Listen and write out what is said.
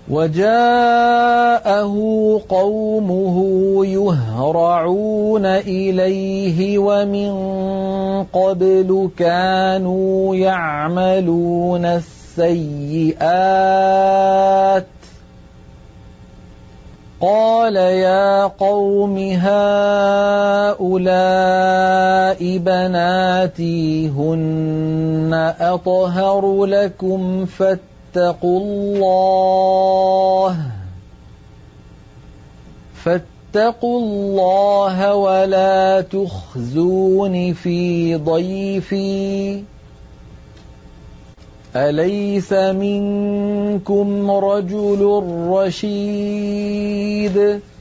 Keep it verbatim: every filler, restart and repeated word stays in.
وجاءه قومه يهرعون إليه ومن قبل كانوا يعملون السيئات قال يا قوم هؤلاء بناتي هن أطهر لكم فاتقوا الله فاتقوا الله ولا تخزون في ضيفي أليس منكم رجل رشيد